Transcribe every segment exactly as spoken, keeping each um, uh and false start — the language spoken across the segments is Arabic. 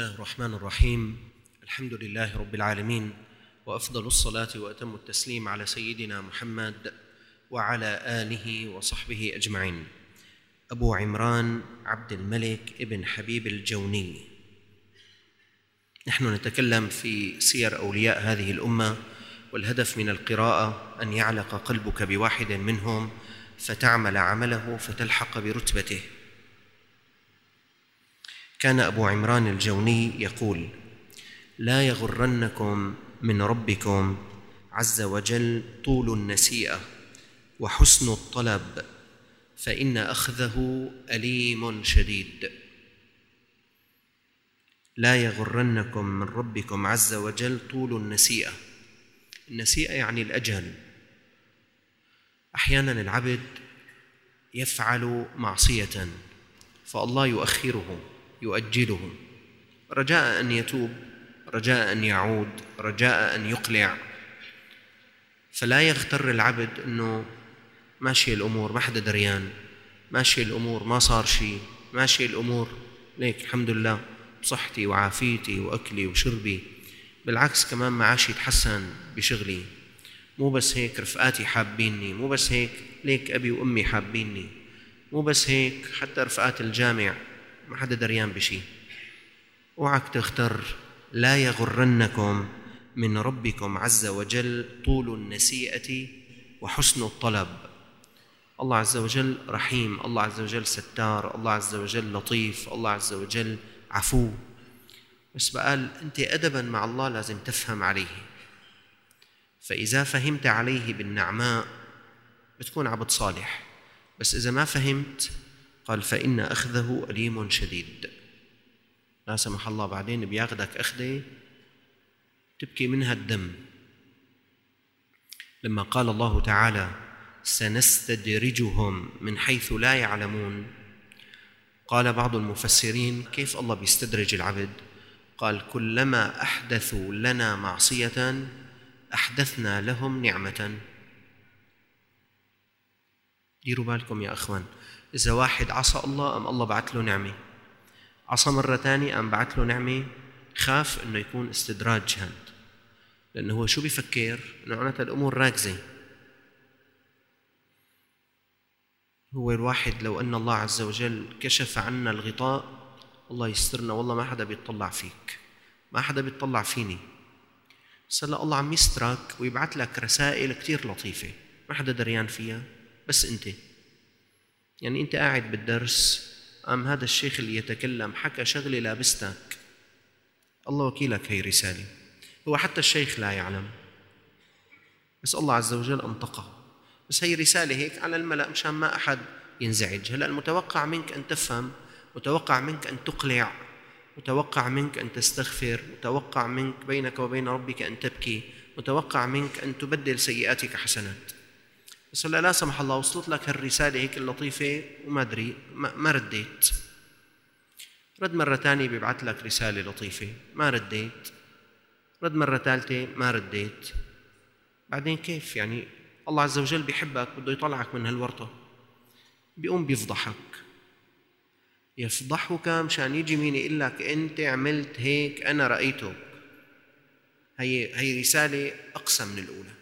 الله الرحمن الرحيم. الحمد لله رب العالمين، وأفضل الصلاة وأتم التسليم على سيدنا محمد وعلى آله وصحبه أجمعين. أبو عمران عبد الملك ابن حبيب الجوني. نحن نتكلم في سير أولياء هذه الأمة، والهدف من القراءة أن يعلق قلبك بواحد منهم فتعمل عمله فتلحق برتبته. كان أبو عمران الجوني يقول: لا يغرنكم من ربكم عز وجل طول النسيئة وحسن الطلب، فإن أخذه أليم شديد. لا يغرنكم من ربكم عز وجل طول النسيئة. النسيئة يعني الأجل. أحيانا العبد يفعل معصية فالله يؤخره يؤجله، رجاء أن يتوب، رجاء أن يعود، رجاء أن يقلع. فلا يغتر العبد أنه ماشي الأمور ما حدا دريان، ماشي الأمور ما صار شيء، ماشي الأمور ليك الحمد لله بصحتي وعافيتي وأكلي وشربي، بالعكس كمان معاشي يتحسن بشغلي، مو بس هيك رفقاتي حابيني، مو بس هيك ليك أبي وأمي حابيني، مو بس هيك حتى رفقات الجامع ما حدا دريان بشي. اوعك تغتر. لا يغرنكم من ربكم عز وجل طول النسيئة وحسن الطلب. الله عز وجل رحيم، الله عز وجل ستار، الله عز وجل لطيف، الله عز وجل عفو، بس بقال أنت أدبا مع الله لازم تفهم عليه. فإذا فهمت عليه بالنعماء بتكون عبد صالح، بس إذا ما فهمت قال فإن أخذه أليم شديد. لا سمح الله بعدين بياخدك أخذة تبكي منها الدم. لما قال الله تعالى سنستدرجهم من حيث لا يعلمون، قال بعض المفسرين كيف الله بيستدرج العبد؟ قال كلما أحدثوا لنا معصية أحدثنا لهم نعمة. ديروا بالكم يا أخوان، إذا واحد عصى الله أم الله بعث له نعمة، عصى مرة تانية أم بعث له نعمة، خاف أنه يكون استدراج هاد، لأنه هو شو بيفكر؟ أنه معناتها الأمور راكزة. هو الواحد لو أن الله عز وجل كشف عنا الغطاء، الله يسترنا، والله ما حدا بيطلع فيك، ما حدا بيطلع فيني. بس هلا الله عم يسترك ويبعث لك رسائل كتير لطيفة ما حدا دريان فيها، بس أنت يعني أنت قاعد بالدرس، أم هذا الشيخ اللي يتكلم حكى شغلة لابستك، الله وكيلك هي رسالة. هو حتى الشيخ لا يعلم، بس الله عز وجل أنطقه، بس هي رسالة هيك على الملأ مشان ما أحد ينزعج. هلأ المتوقع منك أن تفهم، متوقع منك أن تقلع، متوقع منك أن تستغفر، متوقع منك بينك وبين ربك أن تبكي، متوقع منك أن تبدل سيئاتك حسنات. بس هلا لا سمح الله وصلت لك هالرسالة هيك اللطيفة وما أدري ما رديت، رد مرة تانية بيبعث لك رسالة لطيفة ما رديت، رد مرة ثالثة ما رديت. بعدين كيف يعني؟ الله عز وجل بيحبك بده يطلعك من هالورطة، بيقوم بيفضحك، يفضحك مشان يجي مين يقول لك أنت عملت هيك أنا رأيتك. هي هي رسالة أقسى من الأولى.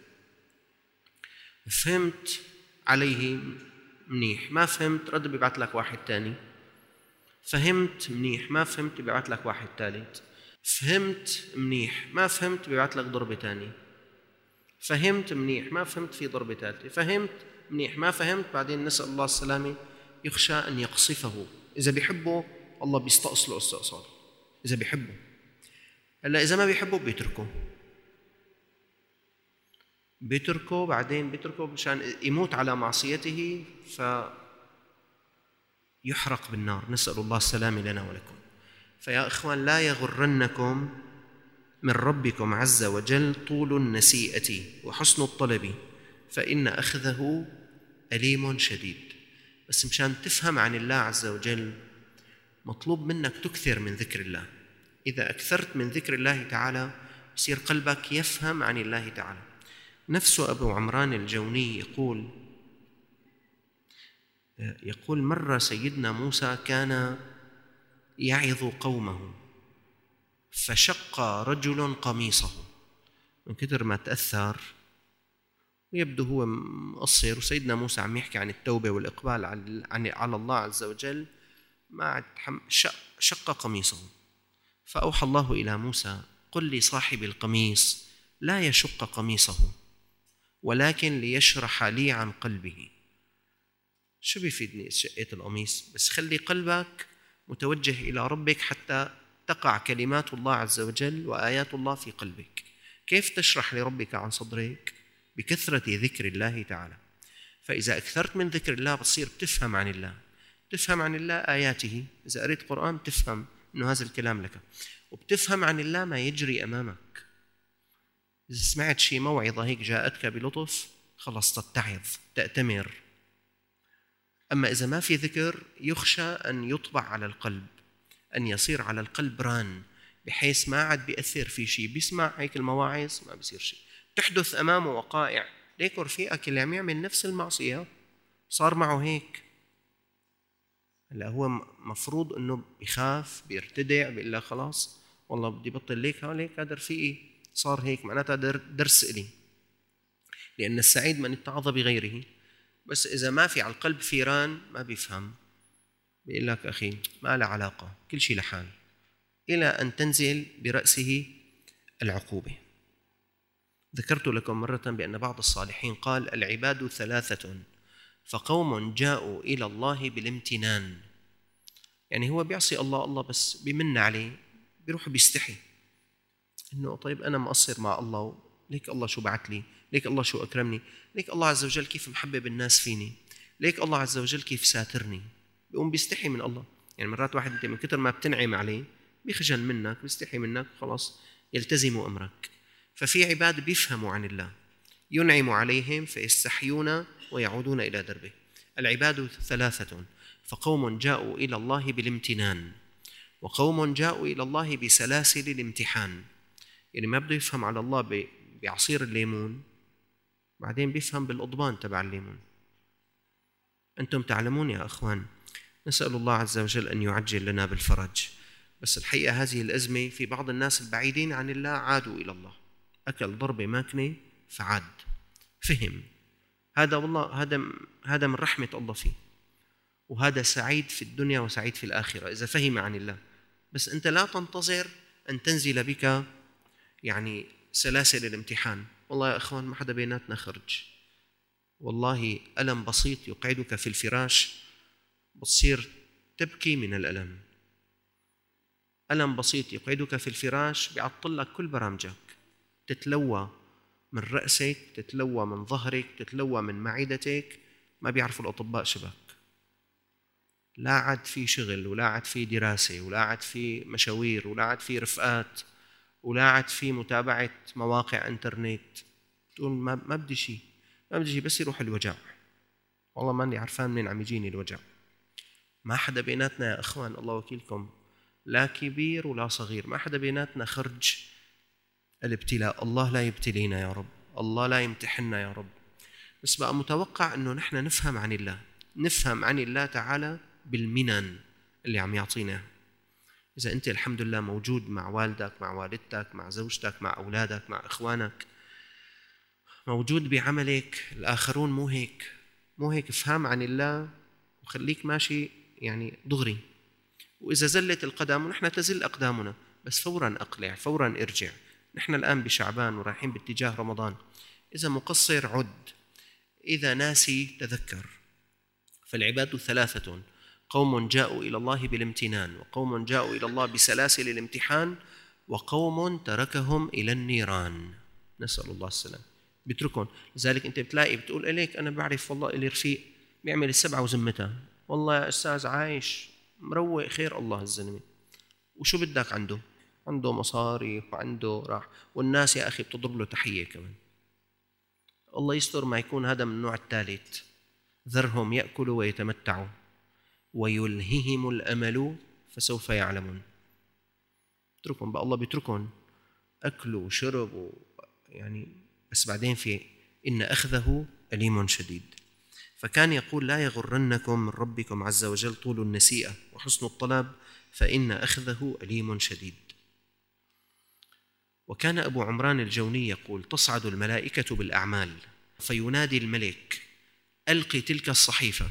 فهمت عليه منيح، ما فهمت رد بيبعث لك واحد تاني، فهمت منيح ما فهمت بيبعث لك واحد ثالث، فهمت منيح ما فهمت بيبعث لك ضربة تانية، فهمت منيح ما فهمت في ضربة ثالثة، فهمت منيح ما فهمت بعدين نسأل الله السلامة، يخشى أن يقصفه. إذا بيحبه الله بيستأصله استئصال، إذا بيحبه. هلا إذا ما بيحبه بيتركه بيتركه بعدين بيتركه مشان يموت على معصيته فيحرق بالنار، نسأل الله السلامة لنا ولكم. فيا إخوان لا يغرنكم من ربكم عز وجل طول النسيئة وحسن الطلب، فإن أخذه أليم شديد. بس مشان تفهم عن الله عز وجل مطلوب منك تكثر من ذكر الله. إذا أكثرت من ذكر الله تعالى يصير قلبك يفهم عن الله تعالى. نفس أبو عمران الجوني يقول يقول مرة سيدنا موسى كان يعظ قومه، فشق رجل قميصه، من كثر ما تأثر ويبدو هو مقصر، وسيدنا موسى عم يحكي عن التوبة والإقبال على الله عز وجل، ما شق قميصه. فأوحى الله إلى موسى: قل لصاحب القميص لا يشق قميصه ولكن ليشرح لي عن قلبه. شو بيفيدني شقيت القميص؟ بس خلي قلبك متوجه إلى ربك حتى تقع كلمات الله عز وجل وآيات الله في قلبك. كيف تشرح لربك عن صدرك؟ بكثرة ذكر الله تعالى. فإذا أكثرت من ذكر الله بتصير بتفهم عن الله، تفهم عن الله آياته. إذا قريت قرآن تفهم إنه هذا الكلام لك، وبتفهم عن الله ما يجري أمامك. إذا سمعت شيء موعظة هيك جاءتك بلطف، خلص تتعظ، تأتمر. أما إذا ما في ذكر يخشى أن يطبع على القلب، أن يصير على القلب ران، بحيث ما عاد بيأثر في شيء. بيسمع هيك المواعظ ما بيصير شيء، تحدث أمامه وقائع. ليك رفيقك اللي عم يعمل نفس المعصية صار معه هيك. هلا هو مفروض أنه بيخاف، بيرتدع، بيقول لك خلاص والله بدي بطل ليك، ها ليك هذا رفيقي صار هيك، معناتها درس إلي. لأن السعيد من اتعظ بغيره. بس إذا ما في على القلب فيران ما بيفهم، بيقول لك أخي ما له علاقة، كل شيء لحال، إلى أن تنزل برأسه العقوبة. ذكرت لكم مرة بأن بعض الصالحين قال: العباد ثلاثة، فقوم جاءوا إلى الله بالامتنان. يعني هو بيعصي الله الله بس بيمن عليه، بيروح بيستحي إنه طيب أنا مقصر مع الله، ليك الله شو بعت لي، ليك الله شو أكرمني، ليك الله عز وجل كيف محبب الناس فيني، ليك الله عز وجل كيف ساترني. بيقوم بيستحي من الله. يعني مرات واحد أنت من كتر ما بتنعم عليه بيخجل منك، بيستحي منك، خلاص يلتزم أمرك. ففي عباد بيفهموا عن الله، ينعم عليهم فيستحيون ويعودون إلى دربه. العباد ثلاثة، فقوم جاءوا إلى الله بالامتنان، وقوم جاءوا إلى الله بسلاسل الامتحان. يعني ما بده يفهم على الله بعصير الليمون، بعدين بيفهم بالأضبان تبع الليمون. أنتم تعلمون يا أخوان، نسأل الله عز وجل أن يعجل لنا بالفرج. بس الحقيقة هذه الأزمة في بعض الناس البعيدين عن الله عادوا إلى الله، أكل ضربة ماكنة فعاد، فهم. هذا والله هذا هذا من رحمة الله فيه، وهذا سعيد في الدنيا وسعيد في الآخرة إذا فهم عن الله. بس أنت لا تنتظر أن تنزل بك يعني سلاسل الامتحان. والله يا أخوان ما حدا بيناتنا خرج، والله ألم بسيط يقعدك في الفراش بتصير تبكي من الألم. ألم بسيط يقعدك في الفراش بيعطل لك كل برامجك، تتلوى من رأسك، تتلوى من ظهرك، تتلوى من معدتك، ما بيعرفوا الأطباء شبك. لا عاد في شغل، ولا عاد في دراسة، ولا عاد في مشاوير، ولا عاد في رفقات، ولا عاد في متابعة مواقع انترنت. تقول ما ما بدي شيء، ما بدي شيء، بس يروح الوجع. والله ماني عارفان منين عم يجيني الوجع. ما حدا بيناتنا يا أخوان، الله وكيلكم، لا كبير ولا صغير، ما حدا بيناتنا خرج الابتلاء. الله لا يبتلينا يا رب، الله لا يمتحننا يا رب. بس بقى متوقع أنه نحن نفهم عن الله، نفهم عن الله تعالى بالمنن اللي عم يعطينا. إذا أنت الحمد لله موجود مع والدك، مع والدتك، مع زوجتك، مع أولادك، مع إخوانك، موجود بعملك، الآخرون مو هيك، مو هيك. افهم عن الله وخليك ماشي يعني دغري. وإذا زلت القدم، ونحن تزل أقدامنا، بس فوراً أقلع، فوراً ارجع. نحن الآن بشعبان ورايحين باتجاه رمضان. إذا مقصر عد، إذا ناسي تذكر. فالعباد ثلاثة، قوم جاءوا إلى الله بالامتنان، وقوم جاءوا إلى الله بسلاسل الامتحان، وقوم تركهم إلى النيران. نسأل الله السلام. بيتركون. لذلك أنت بتلاقي بتقول إليك أنا بعرف والله إلي رفيق بيعمل السبعة وزمتها، والله يا أستاذ عايش مروق خير الله الزلمة، وشو بدك عنده؟ عنده مصاري وعنده راح، والناس يا أخي بتضرب له تحية كمان. الله يستر ما يكون هذا من النوع الثالث. ذرهم يأكلوا ويتمتعوا ويلههم الأمل فسوف يعلمون. اتركهم بقى، الله بيتركهم أكلوا وشربوا يعني، بس بعدين في إن أخذه أليم شديد. فكان يقول لا يغرنكم من ربكم عز وجل طول النسيئة وحسن الطلب، فإن أخذه أليم شديد. وكان أبو عمران الجوني يقول: تصعد الملائكة بالأعمال فينادي الملك: ألقي تلك الصحيفة،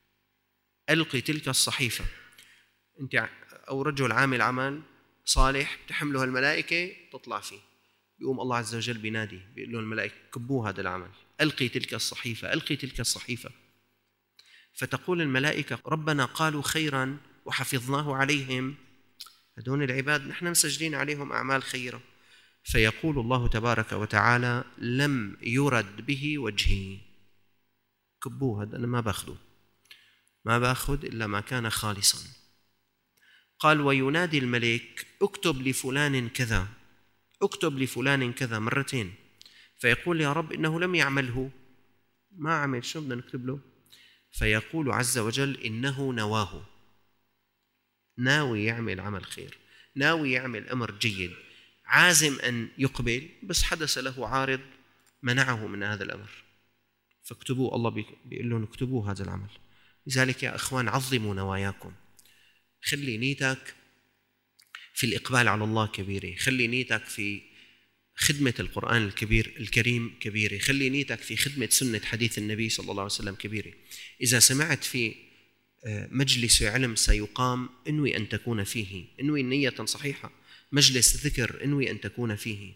ألقي تلك الصحيفة. أنت أو رجل عامل عمل صالح بتحمله الملائكة تطلع فيه، يقوم الله عز وجل بينادي بيقول له الملائكة: كبوا هذا العمل، ألقي تلك الصحيفة، ألقي تلك الصحيفة. فتقول الملائكة: ربنا قالوا خيرا وحفظناه عليهم، هدول العباد نحن مسجلين عليهم أعمال خيرة. فيقول الله تبارك وتعالى: لم يرد به وجهي، كبوه، هذا أنا ما باخده، ما باخد إلا ما كان خالصا. قال: وينادي الملك: اكتب لفلان كذا، اكتب لفلان كذا مرتين. فيقول: يا رب إنه لم يعمله، ما عمل، شو بدنا نكتب له؟ فيقول عز وجل: إنه نواه، ناوي يعمل عمل خير، ناوي يعمل أمر جيد، عازم أن يقبل، بس حدث له عارض منعه من هذا الأمر، فاكتبوه. الله بيقول لهم اكتبوا هذا العمل. لذلك يا أخوان عظموا نواياكم، خلي نيتك في الإقبال على الله كبيرة، خلي نيتك في خدمة القرآن الكبير الكريم كبيرة، خلي نيتك في خدمة سنة حديث النبي صلى الله عليه وسلم كبيرة. إذا سمعت في مجلس علم سيقام، انوي أن تكون فيه، انوي نية صحيحة. مجلس ذكر، انوي أن تكون فيه.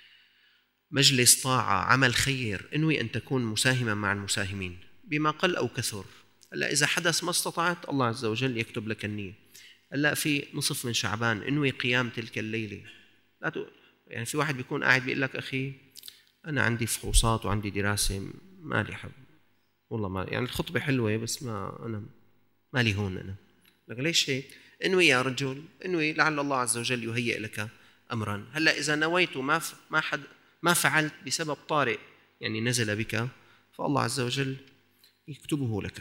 مجلس طاعة، عمل خير، انوي أن تكون مساهما مع المساهمين بما قل أو كثر. هلا إذا حدث ما استطعت، الله عز وجل يكتب لك النية. هلا في نصف من شعبان، انوي قيام تلك الليلة. لا ت... يعني في واحد بيكون قاعد بيقول لك: أخي أنا عندي فحوصات وعندي دراسة، ما لي حب والله، ما يعني الخطبة حلوة بس ما أنا ما لي هون. أنا لك ليش هيك؟ انوي يا رجل، انوي لعل الله عز وجل يهيئ لك أمرا. هلا إذا نويت ما ف... ما حد ما فعلت بسبب طارئ يعني نزل بك، فالله عز وجل يكتبه لك.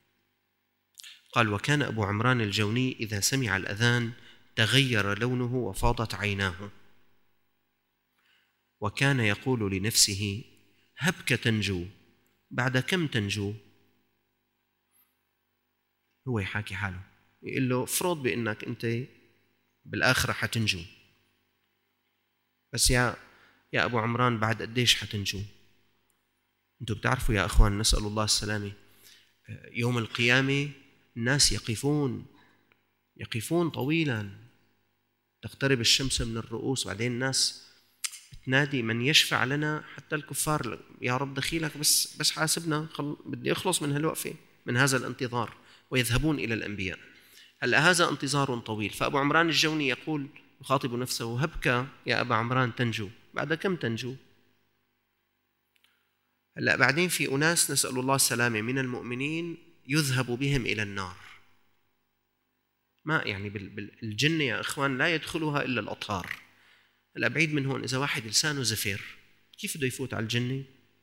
قال: وكان أبو عمران الجوني إذا سمع الأذان تغير لونه وفاضت عيناه، وكان يقول لنفسه: هبك تنجو، بعد كم تنجو؟ هو يحاكي حاله، يقول له فرض بأنك أنت بالآخرة حتنجو، بس يا يا أبو عمران بعد قديش حتنجو؟ أنتم بتعرفوا يا أخوان، نسأل الله السلامة، يوم القيامة الناس يقفون يقفون طويلا، تقترب الشمس من الرؤوس، وبعدين الناس تنادي: من يشفع لنا؟ حتى الكفار: يا رب دخيلك، بس بس حاسبنا، خل... بدي أخلص من هالوقفة، من هذا الانتظار. ويذهبون إلى الأنبياء. هلا هذا انتظار طويل. فأبو عمران الجوني يقول، يخاطب نفسه: هبك يا أبا عمران تنجو، بعد كم تنجو؟ هلا بعدين في أناس نسأل الله السلامة من المؤمنين يذهب بهم إلى النار، ما يعني بالجنة يا إخوان لا يدخلها إلا الأطهار. هلا بعيد من هون، إذا واحد لسانه زفير كيف بده يفوت على الجنة؟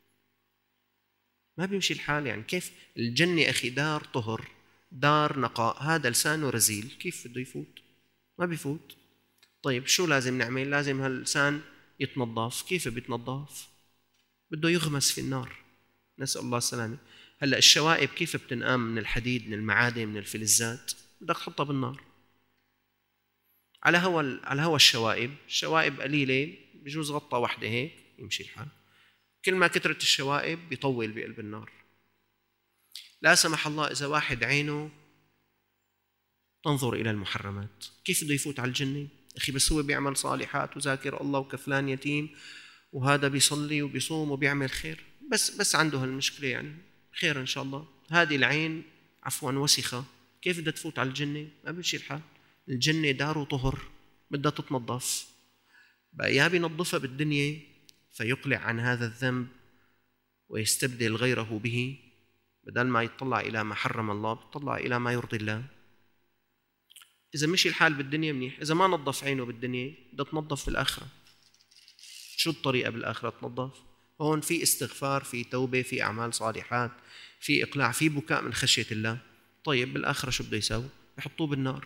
ما بيمشي الحال. يعني كيف الجنة أخي دار طهر، دار نقاء، هذا لسانه رزيل، كيف بده يفوت؟ ما بيفوت. طيب شو لازم نعمل؟ لازم هاللسان يتنظف. كيف بيتنظف؟ بده يغمس في النار، نسأل الله السلامة. هلأ الشوائب كيف بتنقام من الحديد، من المعادن، من الفلزات؟ بدك تحطها بالنار. على هوا على هوا الشوائب، الشوائب قليلة بجوز غطى واحدة هيك يمشي الحال. كل ما كثرت الشوائب بيطول بقلب النار. لا سمح الله إذا واحد عينه تنظر إلى المحرمات، كيف بده يفوت على الجنة؟ أخي بس هو بيعمل صالحات وذاكر الله وكفلان يتيم، وهذا بيصلي وبيصوم وبيعمل خير، بس بس عنده هالمشكلة، يعني خير إن شاء الله. هذه العين عفوا وسخة، كيف بدها تفوت على الجنة؟ ما بيمشي الحال. الجنة دار طهر، بدها تتنظف. بقى يا بينظفها بالدنيا فيقلع عن هذا الذنب ويستبدل غيره به، بدل ما يطلع إلى ما حرم الله بيطلع إلى ما يرضي الله. إذا مشي الحال بالدنيا منيح، إذا ما نظف عينه بالدنيا بدها تنظف في الآخرة. شو الطريقة بالآخرة تنظف؟ هون في استغفار، في توبة، في أعمال صالحات، في إقلاع، في بكاء من خشية الله. طيب بالآخرة شو بده يسوي؟ يحطوه بالنار.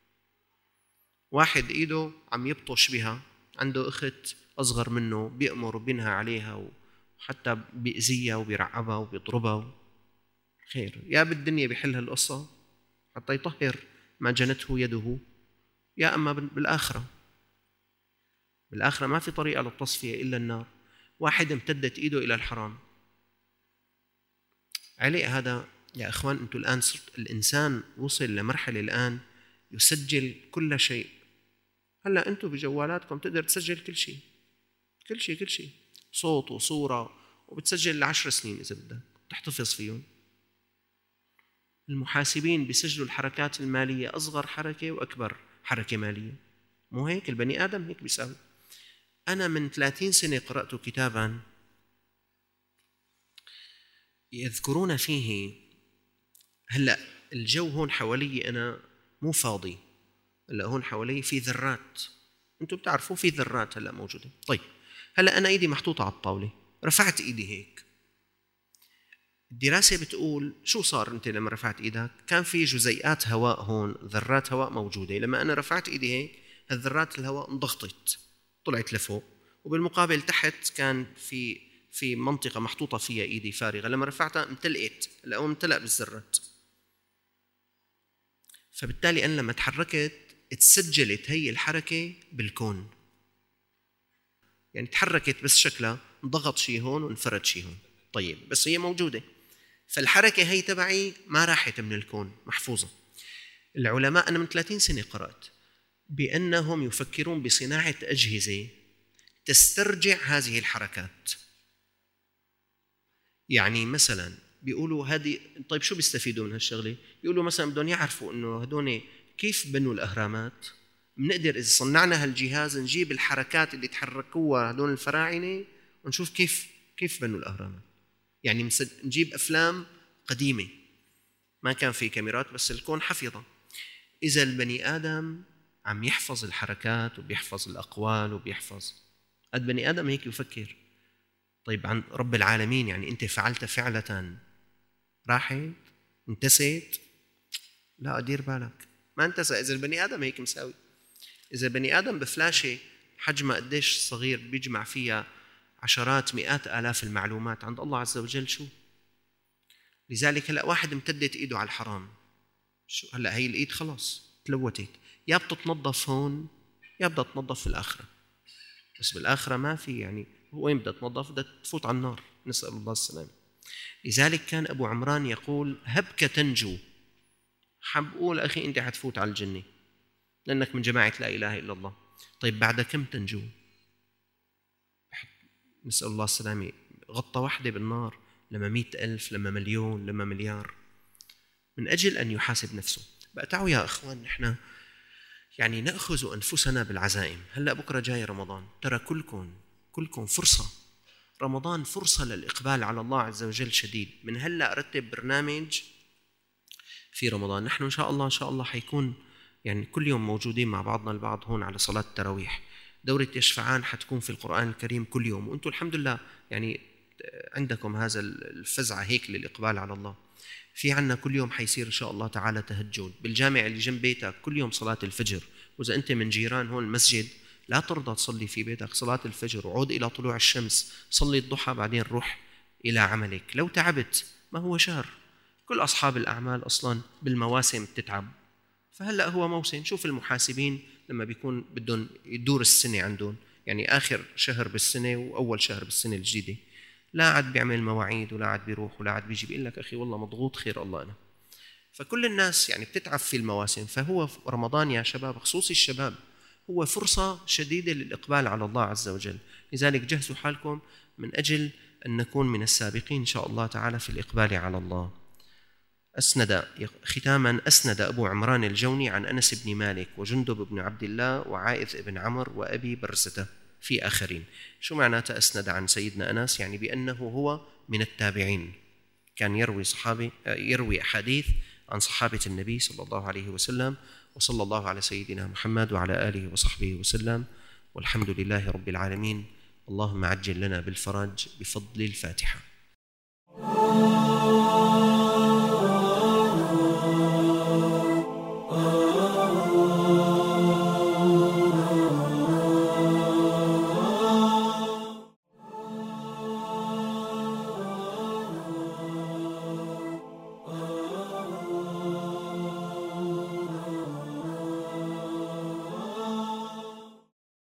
واحد إيده عم يبطش بها، عنده أخت أصغر منه بيأمر وبينهى عليها وحتى بيأذيها وبيرعبها وبيضربها، خير يا بالدنيا بيحل هالقصة حتى يطهر ما جنته يده، يا أما بالآخرة. بالآخرة ما في طريقة للتصفية إلا النار. واحد امتدت إيده إلى الحرام، عليه هذا يا إخوان. أنتم الآن صرت الإنسان وصل لمرحلة الآن يسجل كل شيء. هلأ أنتم بجوالاتكم تقدر تسجل كل شيء، كل شيء كل شيء، صوت وصورة، وبتسجل لعشر سنين إذا بدك تحتفظ فيهم. المحاسبين بيسجلوا الحركات المالية، أصغر حركة وأكبر حركة مالية. مو هيك البني آدم هيك بيساوي. أنا من ثلاثين سنة قرأت كتاباً يذكرون فيه، هلأ الجو هون حوالي أنا مو فاضي، هلأ هون حوالي في ذرات، أنتم بتعرفوا في ذرات هلأ موجودة. طيب هلأ أنا إيدي محطوطة على الطاولة، رفعت إيدي هيك، الدراسة بتقول شو صار أنت لما رفعت إيدك؟ كان في جزيئات هواء هون، ذرات هواء موجودة. لما أنا رفعت إيدي هيك هالذرات الهواء انضغطت طلعت لفوق، وبالمقابل تحت كان في في منطقة محطوطة فيها إيدي فارغة، لما رفعتها امتلئت، هلا هو امتلأ بالذرات. فبالتالي أنا لما تحركت اتسجلت هي الحركة بالكون، يعني تحركت بس شكلها انضغط شيء هون وانفرد شيء هون. طيب بس هي موجودة، فالحركة هي تبعي ما راحت من الكون، محفوظة. العلماء أنا من ثلاثين سنة قرأت بأنهم يفكرون بصناعة أجهزة تسترجع هذه الحركات. يعني مثلا بيقولوا هذه، طيب شو بيستفيدوا من هالشغلة؟ بيقولوا مثلا بدهم يعرفوا إنه هدول كيف بنوا الأهرامات، بنقدر إذا صنعنا هالجهاز نجيب الحركات اللي تحركوها هدول الفراعنة ونشوف كيف كيف بنوا الأهرامات. يعني نجيب أفلام قديمة ما كان في كاميرات بس الكون حفظها. إذا البني آدم عم يحفظ الحركات وبيحفظ الأقوال وبيحفظ، البني آدم هيك يفكر. طيب عن رب العالمين يعني أنت فعلت فعلة راحت انتست؟ لا أدير بالك ما انتسى. إذا البني آدم هيك مساوي، إذا البني آدم بفلاشة حجمها قديش صغير بيجمع فيها عشرات مئات آلاف المعلومات عند الله عز وجل، شو؟ لذلك هلأ واحد امتدت إيده على الحرام، شو هلأ هي الإيد خلاص تلوتت، يا بتتنظف هون يا بدها تنظف في الآخرة. بس بالآخرة ما في، يعني وين بدها تنظف؟ بدها تفوت على النار، نسأل الله السلامة. لذلك كان أبو عمران يقول هبك تنجو. حب قول أخي أنت حتفوت على الجنة لأنك من جماعة لا إله إلا الله. طيب بعد كم تنجو؟ نسأل الله السلامة. غطى واحدة بالنار لما مئة ألف، لما مليون، لما مليار، من أجل أن يحاسب نفسه. بقى تعوا يا أخوان نحن يعني نأخذ أنفسنا بالعزائم. هلأ بكرة جاي رمضان، ترى كلكم كلكم فرصة. رمضان فرصة للإقبال على الله عز وجل شديد. من هلأ أرتب برنامج في رمضان. نحن إن شاء الله إن شاء الله حيكون يعني كل يوم موجودين مع بعضنا البعض هون على صلاة التراويح. دورة يشفعان حتكون في القرآن الكريم كل يوم، وأنتم الحمد لله يعني عندكم هذا الفزعة هيك للإقبال على الله. في عنا كل يوم حيصير إن شاء الله تعالى تهجد بالجامع اللي جنب بيتك، كل يوم صلاة الفجر. وإذا أنت من جيران هون المسجد لا ترضى تصلي في بيتك صلاة الفجر، وعود إلى طلوع الشمس، صلي الضحى بعدين روح إلى عملك. لو تعبت ما هو شهر، كل أصحاب الأعمال أصلاً بالمواسم تتعب، فهلأ هو موسم. شوف المحاسبين لما بيكون بدهم يدور السنة عندهم، يعني آخر شهر بالسنة وأول شهر بالسنة الجديدة، لا عاد بيعمل مواعيد ولا عاد بيروح ولا عاد بيجي، بيقول لك أخي والله مضغوط خير الله أنا. فكل الناس يعني بتتعب في المواسم. فهو رمضان يا شباب، خصوصي الشباب، هو فرصة شديدة للإقبال على الله عز وجل. لذلك جهزوا حالكم من أجل أن نكون من السابقين إن شاء الله تعالى في الإقبال على الله. أسند ختاما أسند أبو عمران الجوني عن أنس بن مالك وجندب بن عبد الله وعائذ بن عمر وأبي برزة في آخرين. شو معناته أسند عن سيدنا أنس؟ يعني بأنه هو من التابعين، كان يروي صحابي يروي أحاديث عن صحابة النبي صلى الله عليه وسلم. وصلى الله على سيدنا محمد وعلى آله وصحبه وسلم، والحمد لله رب العالمين. اللهم عجل لنا بالفرج بفضل الفاتحة.